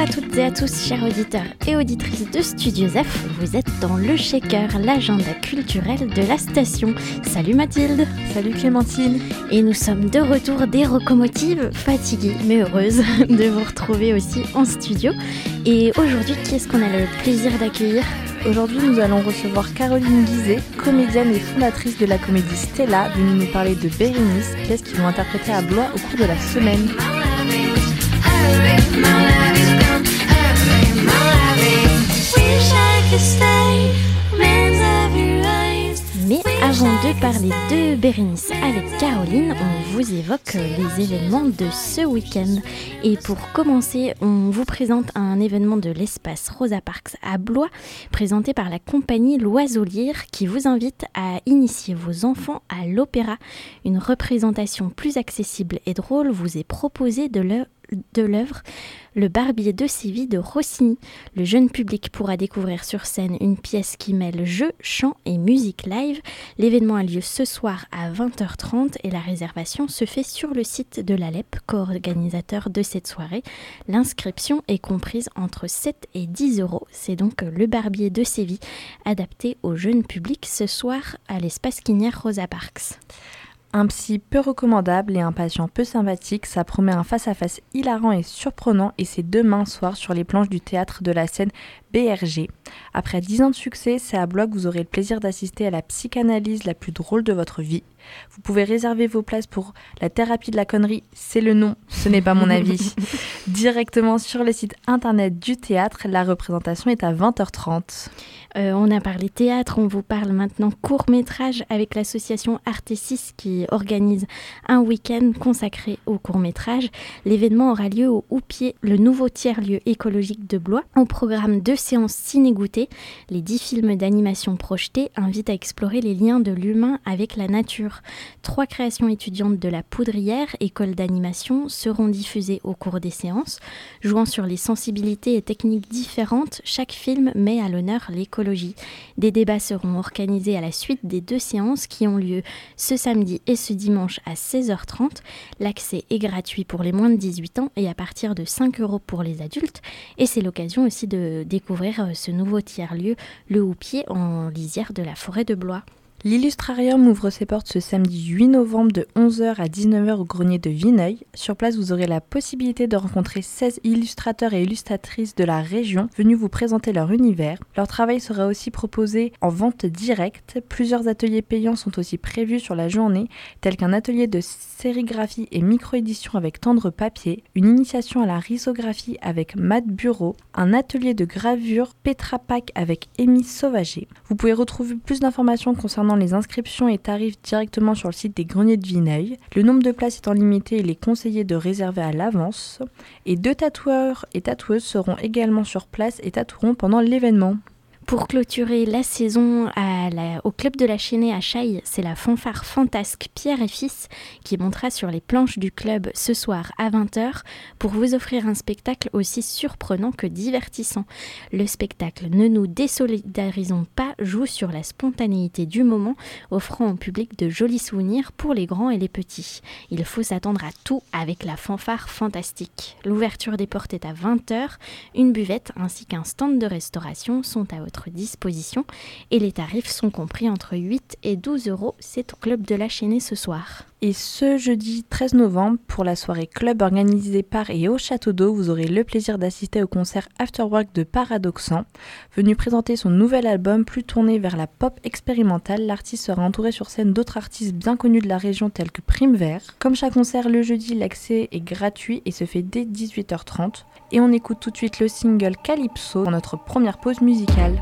à toutes et à tous, chers auditeurs et auditrices de Studio Zef. Vous êtes dans le Shaker, l'agenda culturel de la station. Salut Mathilde. Salut Clémentine. Et nous sommes de retour des locomotives, fatiguées mais heureuses de vous retrouver aussi en studio. Et aujourd'hui, qui est-ce qu'on a le plaisir d'accueillir ? Aujourd'hui, nous allons recevoir Caroline Guizet, comédienne et fondatrice de la comédie Stella, venue nous parler de Bérénice, pièce qu'ils vont interpréter à Blois au cours de la semaine. Mais avant de parler de Bérénice avec Caroline, on vous évoque les événements de ce week-end. Et pour commencer, on vous présente un événement de l'espace Rosa Parks à Blois, présenté par la compagnie L'Oiseau Lyre, qui vous invite à initier vos enfants à l'opéra. Une représentation plus accessible et drôle vous est proposée de l'œuvre Le Barbier de Séville de Rossini. Le jeune public pourra découvrir sur scène une pièce qui mêle jeu, chant et musique live. L'événement a lieu ce soir à 20h30 et la réservation se fait sur le site de l'ALEP, co-organisateur de cette soirée. L'inscription est comprise entre 7 et 10 euros. C'est donc Le Barbier de Séville, adapté au jeune public ce soir à l'espace Quinière Rosa Parks. Un psy peu recommandable et un patient peu sympathique, ça promet un face-à-face hilarant et surprenant et c'est demain soir sur les planches du théâtre de la scène BRG. Après 10 ans de succès, c'est à Blois que vous aurez le plaisir d'assister à la psychanalyse la plus drôle de votre vie. Vous pouvez réserver vos places pour la thérapie de la connerie, c'est le nom, ce n'est pas mon avis. Directement sur le site internet du théâtre, la représentation est à 20h30. On a parlé théâtre, on vous parle maintenant court-métrage avec l'association Artesis qui organise un week-end consacré au court-métrage. L'événement aura lieu au Houppier, le nouveau tiers-lieu écologique de Blois. Au programme 2 séances ciné-goûtées, les 10 films d'animation projetés invitent à explorer les liens de l'humain avec la nature. 3 créations étudiantes de la Poudrière, école d'animation, seront diffusées au cours des séances. Jouant sur les sensibilités et techniques différentes, chaque film met à l'honneur l'écologie. Des débats seront organisés à la suite des 2 séances qui ont lieu ce samedi et ce dimanche à 16h30. L'accès est gratuit pour les moins de 18 ans et à partir de 5 € pour les adultes. Et c'est l'occasion aussi de découvrir ce nouveau tiers-lieu, le Houppier, en lisière de la forêt de Blois. L'Illustrarium ouvre ses portes ce samedi 8 novembre de 11h à 19h au grenier de Vineuil. Sur place, vous aurez la possibilité de rencontrer 16 illustrateurs et illustratrices de la région venus vous présenter leur univers. Leur travail sera aussi proposé en vente directe. Plusieurs ateliers payants sont aussi prévus sur la journée, tels qu'un atelier de sérigraphie et micro-édition avec tendre papier, une initiation à la risographie avec Matt Bureau, un atelier de gravure Petra Pak avec Amy Sauvager. Vous pouvez retrouver plus d'informations concernant les inscriptions et tarifs directement sur le site des greniers de Vineuil. Le nombre de places étant limité, il est conseillé de réserver à l'avance. Et 2 tatoueurs et tatoueuses seront également sur place et tatoueront pendant l'événement. Pour clôturer la saison au Club de la Chênaie à Chailles, c'est la fanfare fantasque Pierre et Fils qui montera sur les planches du club ce soir à 20h pour vous offrir un spectacle aussi surprenant que divertissant. Le spectacle Ne nous désolidarisons pas joue sur la spontanéité du moment, offrant au public de jolis souvenirs pour les grands et les petits. Il faut s'attendre à tout avec la fanfare fantastique. L'ouverture des portes est à 20h, une buvette ainsi qu'un stand de restauration sont à votre disposition et les tarifs sont compris entre 8 et 12 €. C'est au Club de la Chênaie ce soir. Et ce jeudi 13 novembre, pour la soirée club organisée par et au Château d'Eau, vous aurez le plaisir d'assister au concert Afterwork de Paradoxan. Venu présenter son nouvel album plus tourné vers la pop expérimentale, l'artiste sera entouré sur scène d'autres artistes bien connus de la région tels que Prime Vert. Comme chaque concert, le jeudi, l'accès est gratuit et se fait dès 18h30. Et on écoute tout de suite le single Calypso pour notre première pause musicale.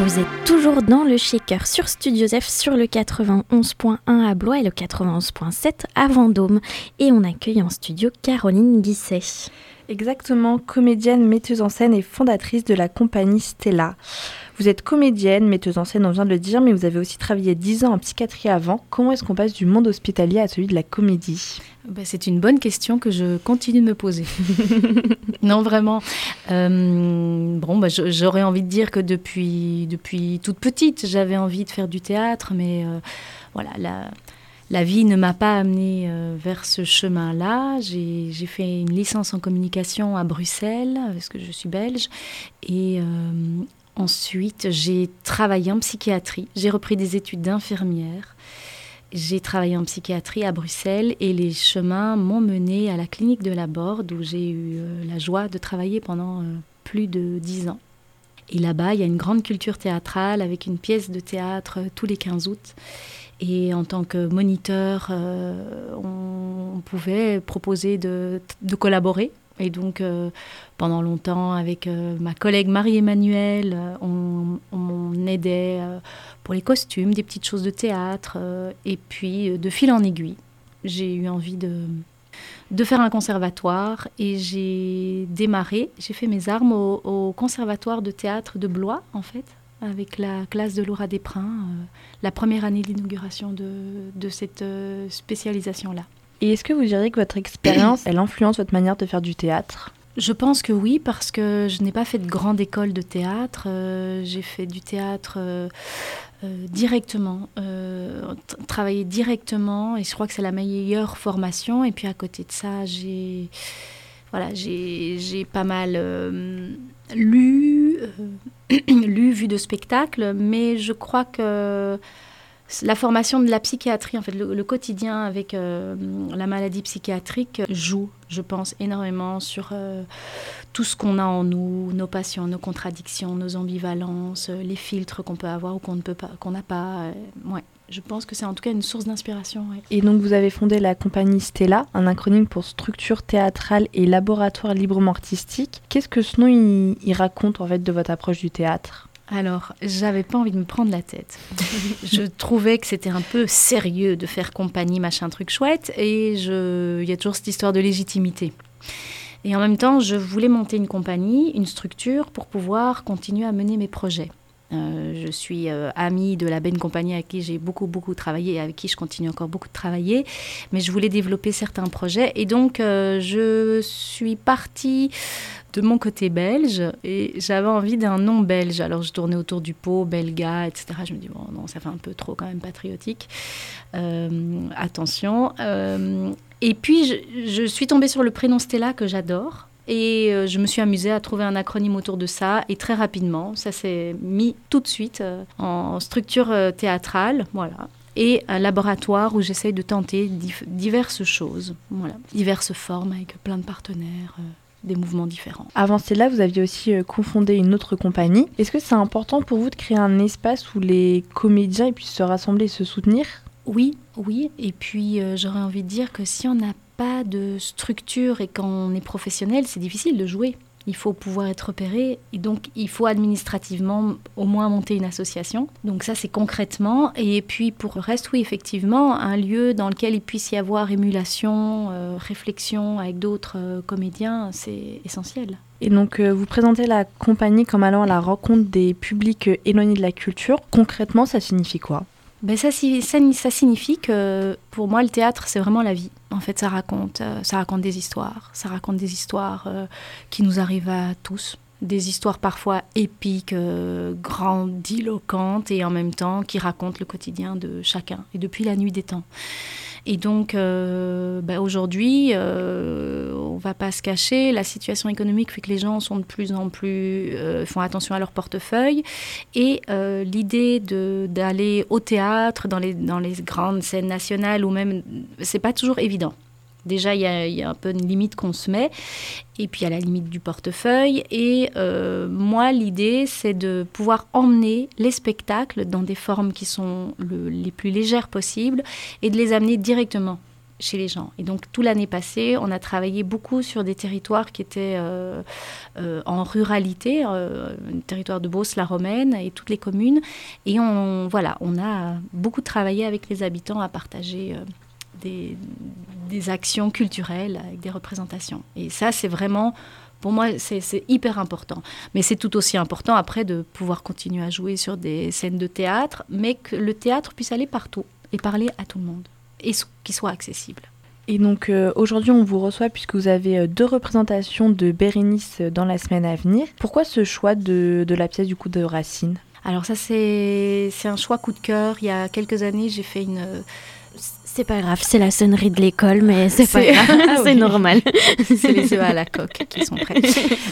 Vous êtes toujours dans le Shaker sur Studio F sur le 91.1 à Blois et le 91.7 à Vendôme. Et on accueille en studio Caroline Guisset. Exactement, comédienne, metteuse en scène et fondatrice de la compagnie Stella. Vous êtes comédienne, metteuse en scène, on vient de le dire, mais vous avez aussi travaillé 10 ans en psychiatrie avant. Comment est-ce qu'on passe du monde hospitalier à celui de la comédie ? C'est une bonne question que je continue de me poser. Non, vraiment. J'aurais envie de dire que depuis toute petite, j'avais envie de faire du théâtre, mais la vie ne m'a pas amenée vers ce chemin-là. J'ai fait une licence en communication à Bruxelles, parce que je suis belge, et ensuite j'ai travaillé en psychiatrie. J'ai repris des études d'infirmière. J'ai travaillé en psychiatrie à Bruxelles et les chemins m'ont mené à la clinique de la Borde où j'ai eu la joie de travailler pendant plus de 10 ans. Et là-bas, il y a une grande culture théâtrale avec une pièce de théâtre tous les 15 août. Et en tant que moniteur, on pouvait proposer de collaborer. Et donc, pendant longtemps, avec ma collègue Marie-Emmanuelle, on aidait pour les costumes, des petites choses de théâtre. Et puis, de fil en aiguille, j'ai eu envie de faire un conservatoire. Et j'ai fait mes armes au conservatoire de théâtre de Blois, en fait, avec la classe de Laura Desprins, la première année d'inauguration de cette spécialisation-là. Et est-ce que vous diriez que votre expérience, elle influence votre manière de faire du théâtre ? Je pense que oui, parce que je n'ai pas fait de grande école de théâtre. J'ai fait du théâtre directement, travaillé directement, et je crois que c'est la meilleure formation. Et puis à côté de ça, j'ai pas mal lu, vu de spectacles, mais je crois que la formation de la psychiatrie, en fait, le quotidien avec la maladie psychiatrique joue, je pense, énormément sur tout ce qu'on a en nous, nos passions, nos contradictions, nos ambivalences, les filtres qu'on peut avoir ou qu'on ne peut pas, qu'on n'a pas. Ouais. Je pense que c'est en tout cas une source d'inspiration. Ouais. Et donc vous avez fondé la compagnie Stella, un acronyme pour structure théâtrale et laboratoire librement artistique. Qu'est-ce que ce nom il raconte en fait de votre approche du théâtre ? Alors, j'avais pas envie de me prendre la tête. Je trouvais que c'était un peu sérieux de faire compagnie, machin truc chouette, et il y a toujours cette histoire de légitimité. Et en même temps, je voulais monter une compagnie, une structure, pour pouvoir continuer à mener mes projets. Je suis amie de la Ben Compagnie avec qui j'ai beaucoup travaillé et avec qui je continue encore beaucoup de travailler, mais je voulais développer certains projets et donc je suis partie de mon côté belge et j'avais envie d'un nom belge. Alors je tournais autour du pot, belga, etc. Je me dis bon non, ça fait un peu trop quand même patriotique. Attention. Et puis je suis tombée sur le prénom Stella que j'adore. Et je me suis amusée à trouver un acronyme autour de ça. Et très rapidement, ça s'est mis tout de suite en structure théâtrale. Voilà. Et un laboratoire où j'essaye de tenter diverses choses. Voilà. Diverses formes avec plein de partenaires, des mouvements différents. Avant celle-là, vous aviez aussi cofondé une autre compagnie. Est-ce que c'est important pour vous de créer un espace où les comédiens puissent se rassembler et se soutenir ? Oui. Et puis j'aurais envie de dire que si on n'a pas de structure et quand on est professionnel, c'est difficile de jouer. Il faut pouvoir être repéré et donc il faut administrativement au moins monter une association. Donc ça c'est concrètement. Et puis pour le reste, oui effectivement, un lieu dans lequel il puisse y avoir émulation, réflexion avec d'autres comédiens, c'est essentiel. Et donc vous présentez la compagnie comme allant à la rencontre des publics éloignés de la culture. Concrètement, ça signifie quoi ? Ça signifie que pour moi, le théâtre, c'est vraiment la vie. En fait, ça raconte des histoires. Ça raconte des histoires qui nous arrivent à tous. Des histoires parfois épiques, grandiloquentes et en même temps qui racontent le quotidien de chacun. Et depuis la nuit des temps. Et donc, aujourd'hui, on ne va pas se cacher, la situation économique fait que les gens sont de plus en plus, font attention à leur portefeuille. Et l'idée d'aller au théâtre, dans les grandes scènes nationales, ou même, c'est pas toujours évident. Déjà, il y a un peu une limite qu'on se met. Et puis, il y a la limite du portefeuille. Et moi, l'idée, c'est de pouvoir emmener les spectacles dans des formes qui sont les plus légères possibles et de les amener directement chez les gens. Et donc, toute l'année passée, on a travaillé beaucoup sur des territoires qui étaient en ruralité, le territoire de Beauce-la-Romaine et toutes les communes. Et on a beaucoup travaillé avec les habitants à partager des actions culturelles avec des représentations. Et ça, c'est vraiment, pour moi, c'est hyper important. Mais c'est tout aussi important après de pouvoir continuer à jouer sur des scènes de théâtre, mais que le théâtre puisse aller partout et parler à tout le monde et qu'il soit accessible. Et donc aujourd'hui, on vous reçoit puisque vous avez 2 représentations de Bérénice dans la semaine à venir. Pourquoi ce choix de la pièce du coup de Racine ? Alors ça, c'est un choix coup de cœur. Il y a quelques années, j'ai fait une... C'est pas grave, c'est la sonnerie de l'école, mais c'est pas grave, c'est normal. C'est les œufs à la coque qui sont prêts.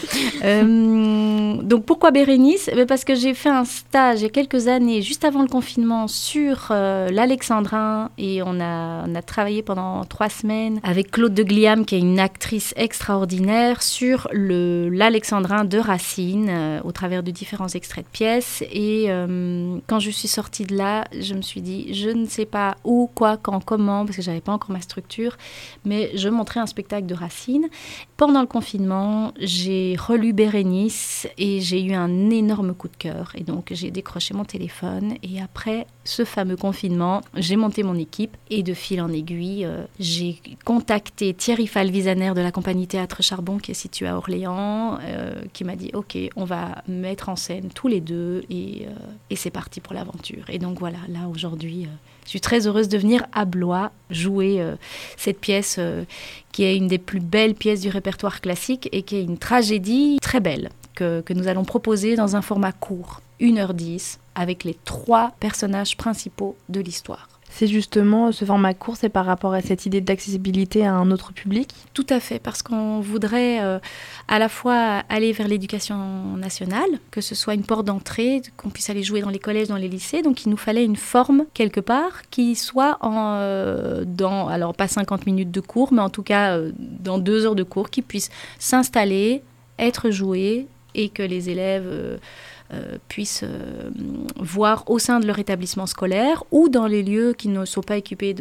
Donc pourquoi Bérénice ? Parce que j'ai fait un stage il y a quelques années, juste avant le confinement, sur l'Alexandrin, et on a travaillé pendant 3 semaines avec Claude de Gliam, qui est une actrice extraordinaire, sur l'Alexandrin de Racine, au travers de différents extraits de pièces. Et quand je suis sortie de là, je me suis dit, je ne sais pas où, quoi, quand, comment, parce que j'avais pas encore ma structure, mais je montrais un spectacle de Racine. Pendant le confinement, j'ai relu Bérénice et j'ai eu un énorme coup de cœur. Et donc, j'ai décroché mon téléphone. Et après ce fameux confinement, j'ai monté mon équipe. Et de fil en aiguille, j'ai contacté Thierry Falvisaner de la compagnie Théâtre Charbon, qui est située à Orléans, qui m'a dit « Ok, on va mettre en scène tous les 2 et c'est parti pour l'aventure. » Et donc voilà, là aujourd'hui... je suis très heureuse de venir à Blois jouer cette pièce qui est une des plus belles pièces du répertoire classique et qui est une tragédie très belle que nous allons proposer dans un format court, 1h10, avec les 3 personnages principaux de l'histoire. C'est justement ce format court, c'est par rapport à cette idée d'accessibilité à un autre public ? Tout à fait, parce qu'on voudrait à la fois aller vers l'éducation nationale, que ce soit une porte d'entrée, qu'on puisse aller jouer dans les collèges, dans les lycées. Donc il nous fallait une forme quelque part qui soit alors pas 50 minutes de cours, mais en tout cas dans 2 heures de cours, qui puisse s'installer, être joué et que les élèves... puissent voir au sein de leur établissement scolaire ou dans les lieux qui ne sont pas équipés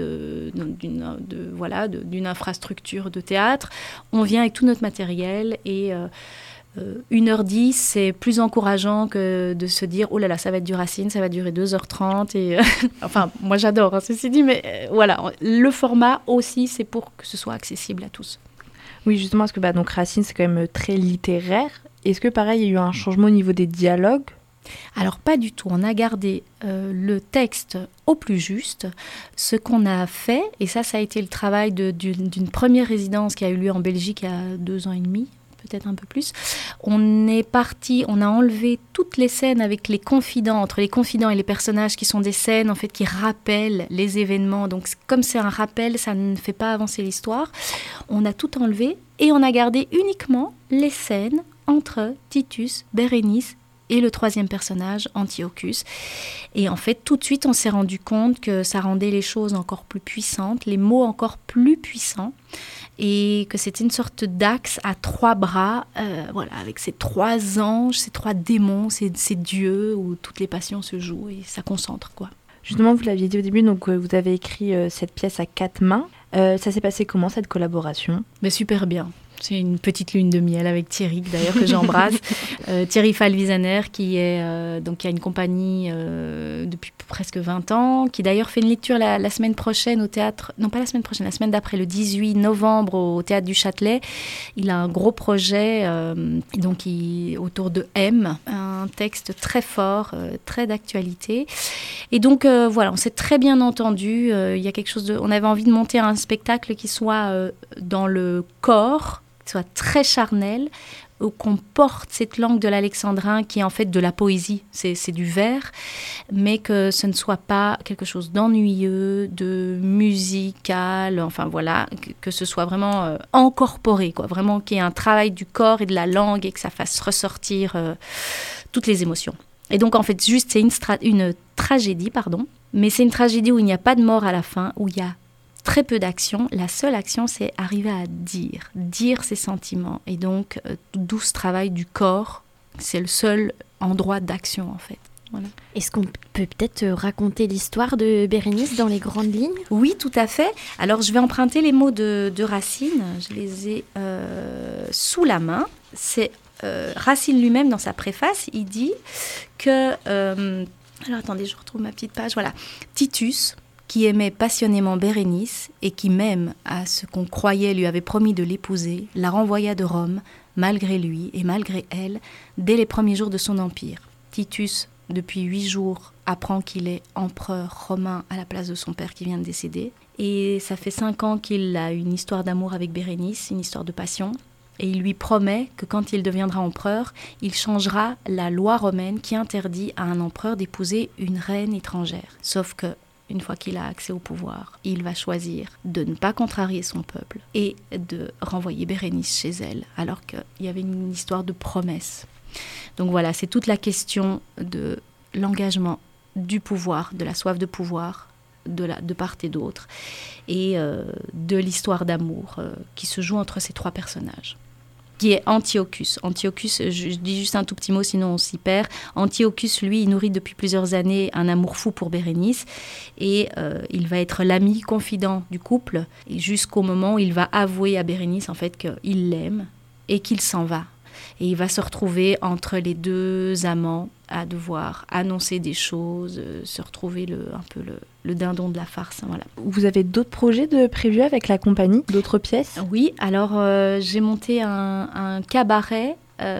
d'une infrastructure de théâtre. On vient avec tout notre matériel et 1h10, c'est plus encourageant que de se dire « Oh là là, ça va être du Racine, ça va durer 2h30. » et enfin, moi j'adore, ceci dit, mais voilà, le format aussi, c'est pour que ce soit accessible à tous. Oui, justement, parce que donc Racine, c'est quand même très littéraire. Est-ce que, pareil, il y a eu un changement au niveau des dialogues ? Alors, pas du tout. On a gardé le texte au plus juste. Ce qu'on a fait, et ça a été le travail d'une première résidence qui a eu lieu en Belgique il y a 2 ans et demi, peut-être un peu plus. On a enlevé toutes les scènes avec les confidents, entre les confidents et les personnages qui sont des scènes en fait qui rappellent les événements. Donc comme c'est un rappel, ça ne fait pas avancer l'histoire. On a tout enlevé et on a gardé uniquement les scènes entre Titus, Bérénice et le 3e personnage, Antiochus. Et en fait, tout de suite, on s'est rendu compte que ça rendait les choses encore plus puissantes, les mots encore plus puissants, et que c'était une sorte d'axe à 3 bras, avec ces 3 anges, ces 3 démons, ces dieux, où toutes les passions se jouent et ça concentre, quoi. Justement, vous l'aviez dit au début, donc vous avez écrit cette pièce à 4 mains. Ça s'est passé comment, cette collaboration ? Mais super bien. C'est une petite lune de miel avec Thierry, d'ailleurs, que j'embrasse. Thierry Falvisaner, qui a une compagnie depuis presque 20 ans, qui d'ailleurs fait une lecture la semaine prochaine au théâtre, non pas la semaine prochaine, la semaine d'après, le 18 novembre au théâtre du Châtelet. Il a un gros projet autour de M, un texte très fort, très d'actualité. Et donc, on s'est très bien entendu. Il y a quelque chose on avait envie de monter un spectacle qui soit dans le corps, qui soit très charnel, qu'on porte cette langue de l'alexandrin qui est en fait de la poésie, c'est du vers, mais que ce ne soit pas quelque chose d'ennuyeux, de musical, que ce soit vraiment incorporé, quoi, vraiment qu'il y ait un travail du corps et de la langue et que ça fasse ressortir toutes les émotions. Et donc en fait, juste c'est une tragédie, mais c'est une tragédie où il n'y a pas de mort à la fin, où il y a très peu d'action. La seule action, c'est arriver à dire ses sentiments. Et donc, d'où ce travail du corps, c'est le seul endroit d'action, en fait. Voilà. Est-ce qu'on peut peut-être raconter l'histoire de Bérénice dans les grandes lignes ? Oui, tout à fait. Alors, je vais emprunter les mots de Racine. Je les ai sous la main. C'est Racine lui-même, dans sa préface, il dit que... alors, attendez, je retrouve ma petite page. Voilà. Titus, qui aimait passionnément Bérénice et qui, même à ce qu'on croyait lui avait promis de l'épouser, la renvoya de Rome, malgré lui et malgré elle, dès les premiers jours de son empire. Titus, depuis 8 jours, apprend qu'il est empereur romain à la place de son père qui vient de décéder. Et ça fait 5 ans qu'il a une histoire d'amour avec Bérénice, une histoire de passion. Et il lui promet que quand il deviendra empereur, il changera la loi romaine qui interdit à un empereur d'épouser une reine étrangère. Sauf que, une fois qu'il a accès au pouvoir, il va choisir de ne pas contrarier son peuple et de renvoyer Bérénice chez elle, alors qu'il y avait une histoire de promesse. Donc voilà, c'est toute la question de l'engagement du pouvoir, de la soif de pouvoir, de part et d'autre, et de l'histoire d'amour qui se joue entre ces 3 personnages, qui est Antiochus. Antiochus, je dis juste un tout petit mot, sinon on s'y perd. Antiochus, lui, il nourrit depuis plusieurs années un amour fou pour Bérénice, et il va être l'ami confident du couple, et jusqu'au moment où il va avouer à Bérénice, en fait, qu'il l'aime et qu'il s'en va. Et il va se retrouver entre les 2 amants à devoir annoncer des choses, se retrouver un peu le dindon de la farce. Voilà. Vous avez d'autres projets de prévus avec la compagnie, d'autres pièces ? Oui, alors j'ai monté un cabaret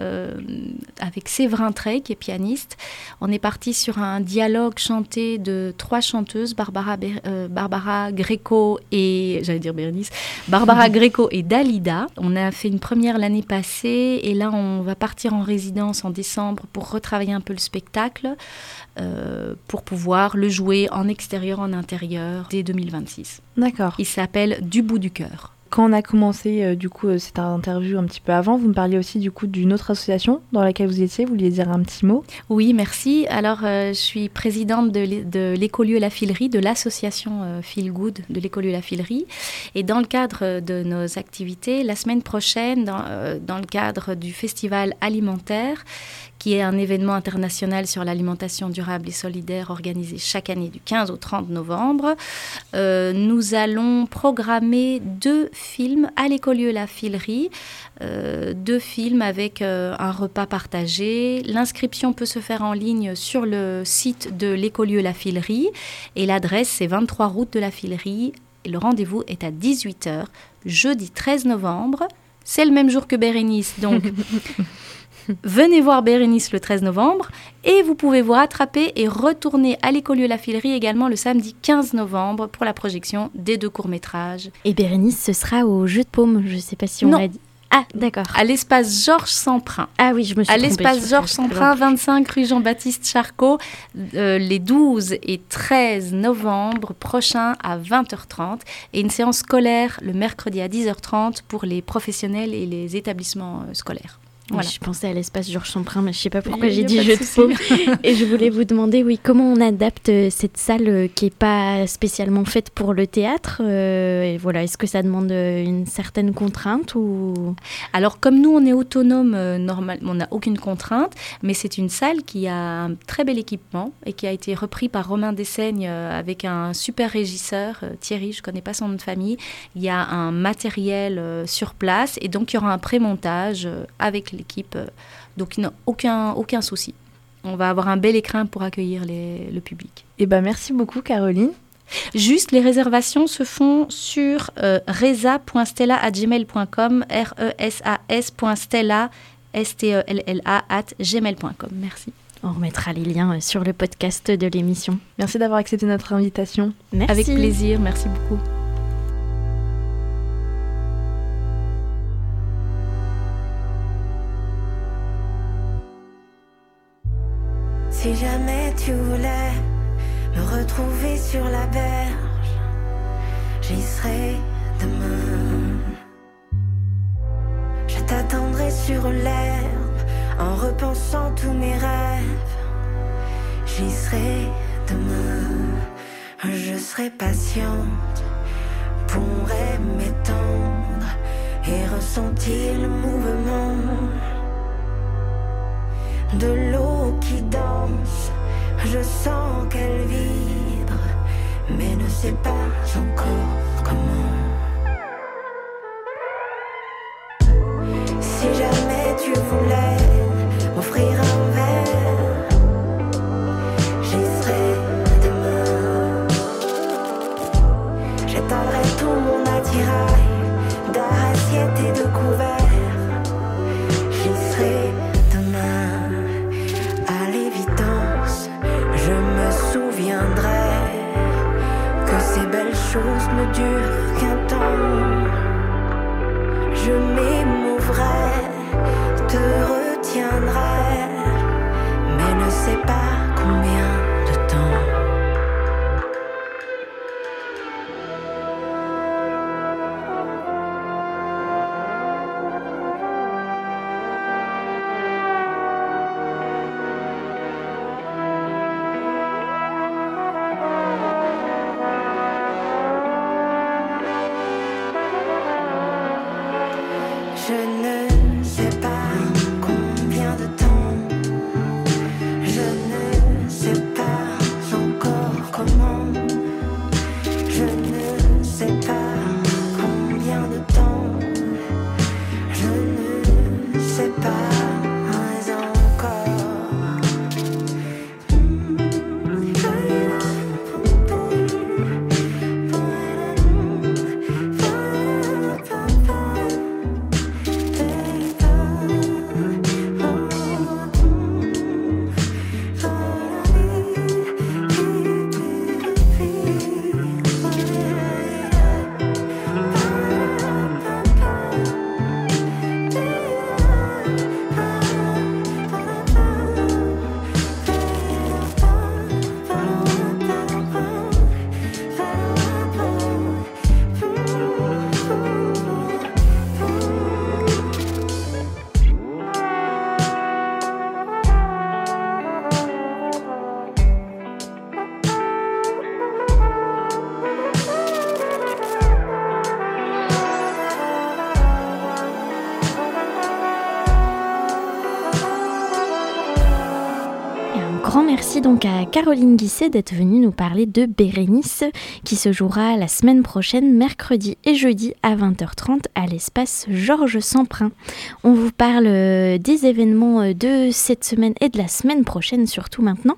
avec Séverin Trey, qui est pianiste. On est parti sur un dialogue chanté de 3 chanteuses, Barbara Greco et... J'allais dire Bérénice. Barbara Greco et Dalida. On a fait une première l'année passée et là, on va partir en résidence en décembre pour retravailler un peu le spectacle, pour pouvoir le jouer en extérieur, en intérieur, dès 2026. D'accord. Il s'appelle Du bout du cœur. Quand on a commencé cette interview un petit peu avant, vous me parliez aussi d'une autre association dans laquelle vous étiez. Vous vouliez dire un petit mot ? Oui, merci. Alors, je suis présidente de l'Écolieu La Filerie, de l'association Feel Good de l'Écolieu La Filerie. Et dans le cadre de nos activités, la semaine prochaine, dans le cadre du festival alimentaire, qui est un événement international sur l'alimentation durable et solidaire organisé chaque année du 15 au 30 novembre. Nous allons programmer 2 films à l'Écolieu La Filerie, 2 films avec un repas partagé. L'inscription peut se faire en ligne sur le site de l'Écolieu La Filerie et l'adresse c'est 23 route de la Filerie et le rendez-vous est à 18h, jeudi 13 novembre. C'est le même jour que Bérénice, donc... Venez voir Bérénice le 13 novembre et vous pouvez vous rattraper et retourner à l'Écolieu La Filerie également le samedi 15 novembre pour la projection des 2 courts-métrages. Et Bérénice, ce sera au Jeu de Paume, je ne sais pas si on l'a dit. Ah, d'accord. À l'espace Georges Semprin. Ah oui, je me suis trompée. À l'espace Georges Semprin, 25 rue Jean-Baptiste Charcot, les 12 et 13 novembre prochains à 20h30. Et une séance scolaire le mercredi à 10h30 pour les professionnels et les établissements scolaires. Voilà. Oui, je pensais à l'espace Georges Semprin, mais je ne sais pas pourquoi j'ai dit Jeu de Paume. Et je voulais vous demander, comment on adapte cette salle qui n'est pas spécialement faite pour le théâtre. Et voilà, est-ce que ça demande une certaine contrainte ou... Alors, comme nous, on est autonome, normalement, on n'a aucune contrainte, mais c'est une salle qui a un très bel équipement et qui a été repris par Romain Dessaigne avec un super régisseur, Thierry, je ne connais pas son nom de famille. Il y a un matériel sur place et donc il y aura un pré-montage avec l'équipe, donc aucun souci. On va avoir un bel écrin pour accueillir le public. Et merci beaucoup Caroline. Juste, les réservations se font sur resa.stella@gmail.com, resas.stella@gmail.com. Merci. On remettra les liens sur le podcast de l'émission. Merci d'avoir accepté notre invitation. Merci. Avec plaisir, merci beaucoup. Si jamais tu voulais me retrouver sur la berge, j'y serai demain. Je t'attendrai sur l'herbe en repensant tous mes rêves. J'y serai demain. Je serai patiente, pourrai m'étendre et ressentir le mouvement de l'eau qui danse Je sens qu'elle vibre, mais ne sais pas encore comment. Si jamais tu voulais m'offrir un verre, j'y serai demain. J'étalerai tout mon attirail d'assiettes et de couverts. J'y serai demain. À l'évidence, je me souviendrai que ces belles choses ne durent qu'un temps. Je m'émouverai, te retiendrai, mais ne sais pas combien de temps. Je ne sais pas combien de temps. Je ne sais pas encore comment. Je ne sais pas combien de temps. Je ne sais pas Grand merci donc à Caroline Guisset d'être venue nous parler de Bérénice qui se jouera la semaine prochaine, mercredi et jeudi à 20h30 à l'espace Georges Semprin. On vous parle des événements de cette semaine et de la semaine prochaine surtout maintenant.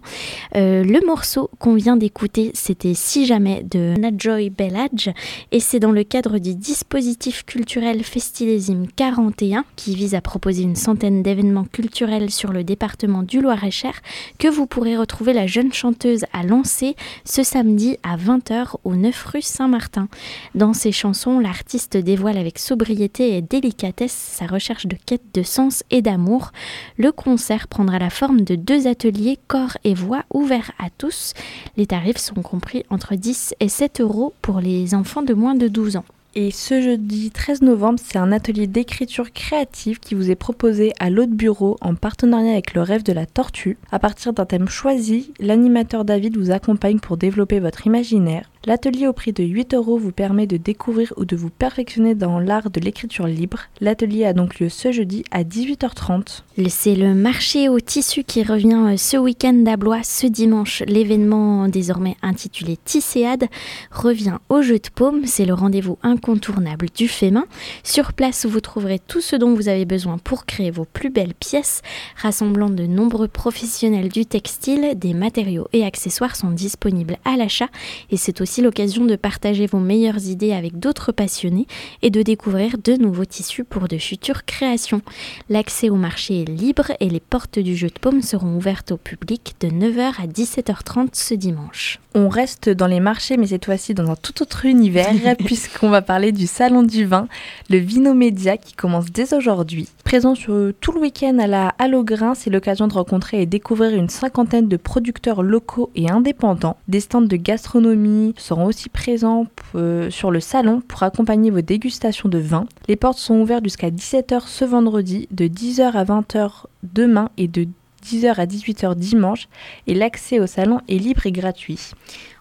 Le morceau qu'on vient d'écouter, c'était Si jamais de Nadjoy Bellage et c'est dans le cadre du dispositif culturel Festilésime 41 qui vise à proposer une centaine d'événements culturels sur le département du Loir-et-Cher que vous pourrez retrouver la jeune chanteuse à Lancé ce samedi à 20h au 9 rue Saint-Martin. Dans ses chansons, l'artiste dévoile avec sobriété et délicatesse sa recherche de quête de sens et d'amour. Le concert prendra la forme de 2 ateliers corps et voix ouverts à tous. Les tarifs sont compris entre 10 et 7 euros pour les enfants de moins de 12 ans. Et ce jeudi 13 novembre, c'est un atelier d'écriture créative qui vous est proposé à l'Aude Bureau en partenariat avec le Rêve de la Tortue. À partir d'un thème choisi, l'animateur David vous accompagne pour développer votre imaginaire. L'atelier au prix de 8 € vous permet de découvrir ou de vous perfectionner dans l'art de l'écriture libre. L'atelier a donc lieu ce jeudi à 18h30. C'est le marché au tissu qui revient ce week-end à Blois ce dimanche. L'événement désormais intitulé Tisséade revient au Jeu de Paume. C'est le rendez-vous incontournable du fait main. Sur place, vous trouverez tout ce dont vous avez besoin pour créer vos plus belles pièces. Rassemblant de nombreux professionnels du textile, des matériaux et accessoires sont disponibles à l'achat et c'est aussi l'occasion de partager vos meilleures idées avec d'autres passionnés et de découvrir de nouveaux tissus pour de futures créations. L'accès au marché est libre et les portes du Jeu de Paume seront ouvertes au public de 9h à 17h30 ce dimanche. On reste dans les marchés, mais cette fois-ci dans un tout autre univers, puisqu'on va parler du Salon du Vin, le Vinomédia, qui commence dès aujourd'hui. Présent sur tout le week-end à la Halle aux Grains, c'est l'occasion de rencontrer et découvrir une 50aine de producteurs locaux et indépendants. Des stands de gastronomie seront aussi présents sur le salon pour accompagner vos dégustations de vin. Les portes sont ouvertes jusqu'à 17h ce vendredi, de 10h à 20h demain et de 10h à 18h dimanche et l'accès au salon est libre et gratuit.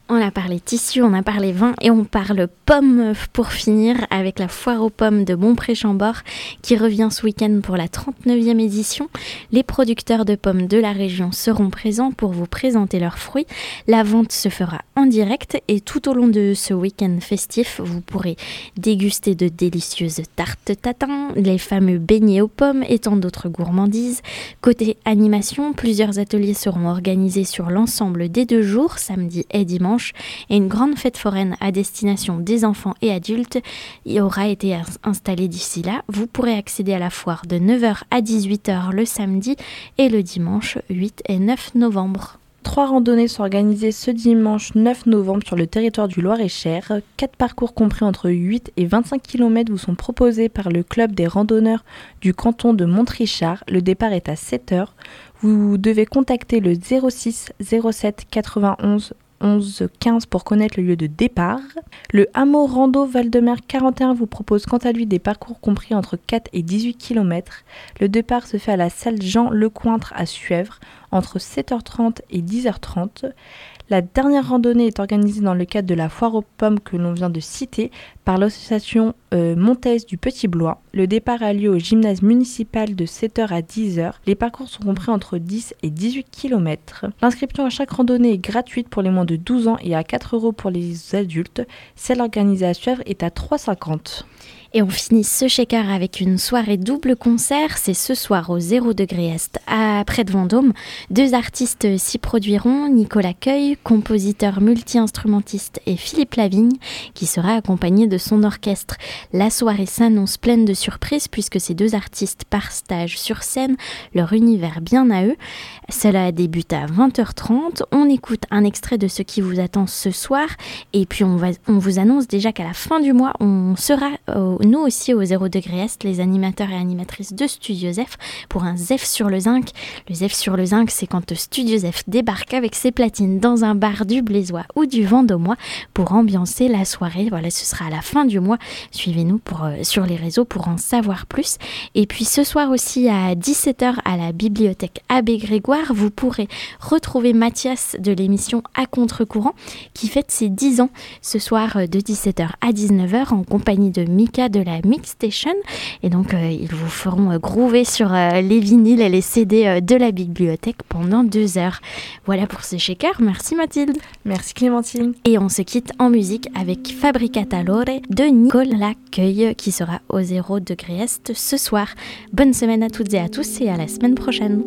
On a parlé tissu, on a parlé vin et on parle pommes pour finir avec la foire aux pommes de Beaupré-Chambord qui revient ce week-end pour la 39e édition. Les producteurs de pommes de la région seront présents pour vous présenter leurs fruits. La vente se fera en direct et tout au long de ce week-end festif, vous pourrez déguster de délicieuses tartes tatin, les fameux beignets aux pommes et tant d'autres gourmandises. Côté animation, plusieurs ateliers seront organisés sur l'ensemble des 2 jours, samedi et dimanche. Et une grande fête foraine à destination des enfants et adultes y aura été installée d'ici là. Vous pourrez accéder à la foire de 9h à 18h le samedi et le dimanche 8 et 9 novembre. 3 randonnées sont organisées ce dimanche 9 novembre sur le territoire du Loir-et-Cher. 4 parcours compris entre 8 et 25 km vous sont proposés par le club des randonneurs du canton de Montrichard. Le départ est à 7h. Vous devez contacter le 06 07 91 11 15 pour connaître le lieu de départ. Le hameau Rando Val-de-Mer 41 vous propose quant à lui des parcours compris entre 4 et 18 km. Le départ se fait à la salle Jean Lecointre à Suèvre entre 7h30 et 10h30. La dernière randonnée est organisée dans le cadre de la foire aux pommes que l'on vient de citer par l'association Montaise du Petit Blois. Le départ a lieu au gymnase municipal de 7h à 10h. Les parcours sont compris entre 10 et 18 km. L'inscription à chaque randonnée est gratuite pour les moins de 12 ans et à 4 € pour les adultes. Celle organisée à Suèvre est à 3,50 €. Et on finit ce shaker avec une soirée double concert. C'est ce soir au 0 degré Est, près de Vendôme. 2 artistes s'y produiront, Nicolas Cueil, compositeur multi-instrumentiste, et Philippe Lavigne, qui sera accompagné de son orchestre. La soirée s'annonce pleine de surprises puisque ces 2 artistes partagent sur scène leur univers bien à eux. Cela débute à 20h30. On écoute un extrait de ce qui vous attend ce soir. Et puis on vous annonce déjà qu'à la fin du mois, on sera nous aussi au 0 degré Est, les animateurs et animatrices de Studio Zef, pour un Zef sur le zinc. Le Zef sur le zinc, c'est quand Studio Zef débarque avec ses platines dans un bar du Blésois ou du Vendômois pour ambiancer la soirée. Voilà, ce sera à la fin du mois. Suivez-nous sur les réseaux pour en savoir plus. Et puis ce soir aussi à 17h à la bibliothèque Abbé Grégoire, vous pourrez retrouver Mathias de l'émission À Contre-Courant qui fête ses 10 ans ce soir de 17h à 19h en compagnie de Mika de la Mixstation. Et donc ils vous feront groover sur les vinyles et les CD de la bibliothèque pendant 2 heures. Voilà pour ce shaker. Merci Mathilde. Merci Clémentine. Et on se quitte en musique avec Fabricata Lore de Nicolas Cueil qui sera au 0 degré Est ce soir. Bonne semaine à toutes et à tous et à la semaine prochaine.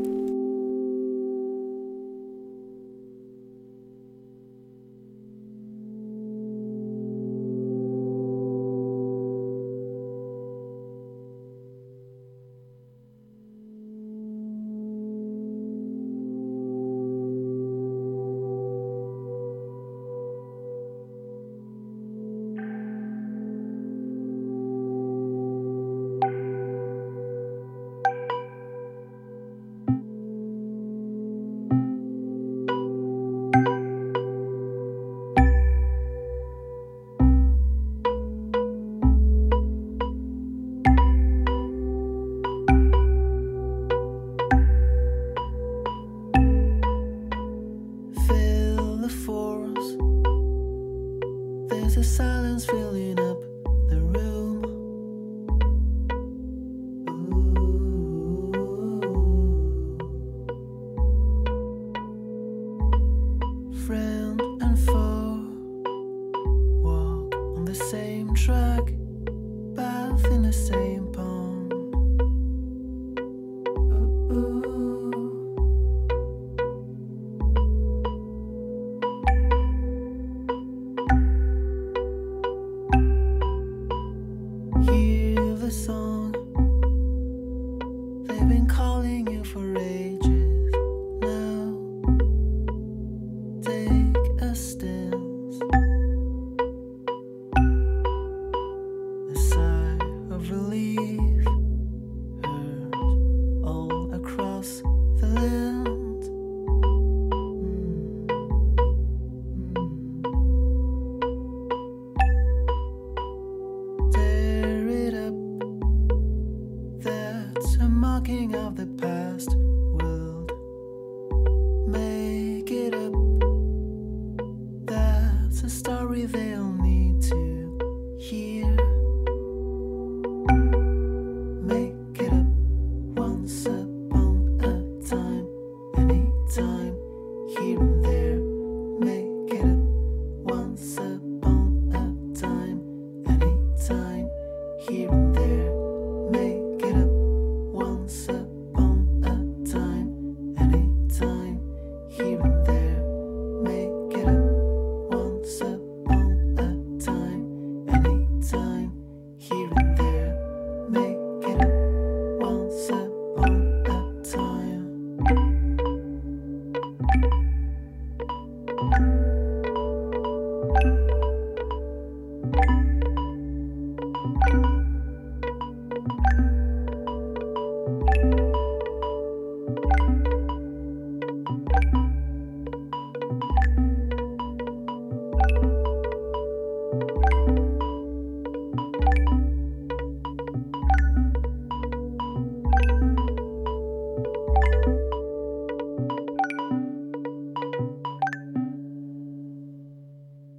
Feel the force. There's a silence. Feel